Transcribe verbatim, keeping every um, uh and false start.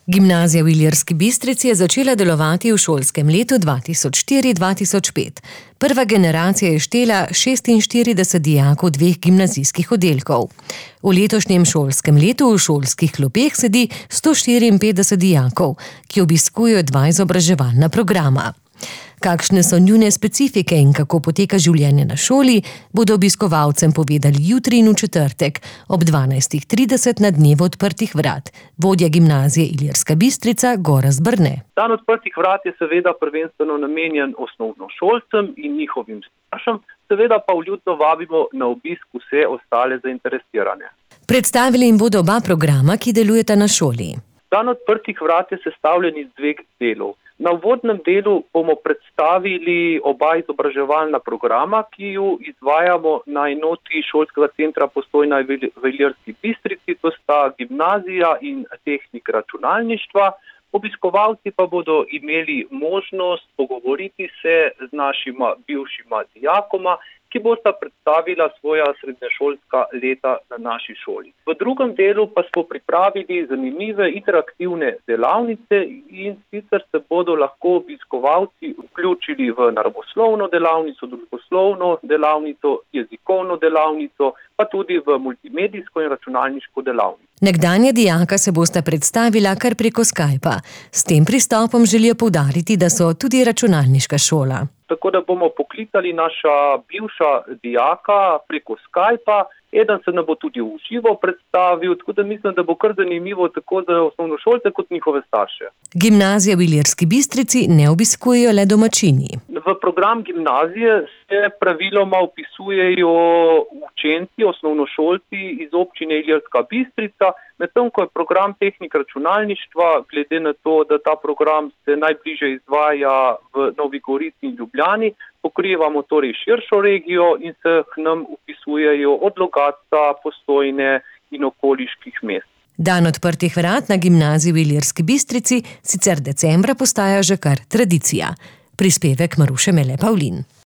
Gimnazija v Ilirski Bistrici je začela delovati v šolskem letu dva tisoč štiri dva tisoč pet. Prva generacija je štela šestinštirideset dijakov dveh gimnazijskih oddelkov. V letošnjem šolskem letu v šolskih klopeh sedi sto štiriinpetdeset dijakov, ki obiskujejo dva izobraževalna programa. Kakšne so njune specifike in kako poteka življenje na šoli, bodo obiskovalcem povedali jutri in v četrtek ob dvanajstih trideset na dnevu odprtih vrat. Vodja gimnazije Ilirska Bistrica Gorazd Brne. Dan odprtih vrat je seveda prvenstveno namenjen osnovnošolcem in njihovim staršem, seveda pa vljudno vabimo na obisk vse ostale zainteresirane. Predstavili jim bodo oba programa, ki delujeta na šoli. Dan odprtih vrat je sestavljen iz dveh delov. Na uvodnem delu bomo predstavili oba izobraževalna programa, ki ju izvajamo na enoti šolskega centra Postojna v Ilirski Bistrici, to sta gimnazija in tehnik računalništva. Obiskovalci pa bodo imeli možnost pogovoriti se z našima bivšima dijakoma, ki bosta predstavila svoja srednješolska leta na naši šoli. V drugem delu pa smo pripravili zanimive interaktivne delavnice in sicer se bodo lahko obiskovalci vključili v naravoslovno delavnico, družboslovno delavnico, jezikovno delavnico, pa tudi v multimedijsko in računalniško delavnico. Nekdanja dijaka se bosta predstavila kar preko Skypa. S tem pristopom želijo poudariti, da so tudi računalniška šola. Tako da bomo poklicali naša bivša dijaka preko Skypa. Eden se nam bo tudi v živo predstavil, tako da mislim, da bo kar zanimivo tako za osnovnošolce kot njihove starše. Gimnazija v Ilirski Bistrici ne obiskujejo le domačini. V program gimnazije se praviloma vpisujejo učenci, osnovnošolci iz občine Ilirska Bistrica, medtem ko je program tehnik računalništva, glede na to, da ta program se najbližje izvaja v Novi Gorici in Ljubljani, pokrivamo torej širšo regijo in se k nam vpisujejo od Logatca, Postojne in okoliških mest. Dan odprtih vrat na gimnaziji v Ilirski Bistrici sicer decembra postaja že kar tradicija. Prispevek Maruše Mele Pavlin.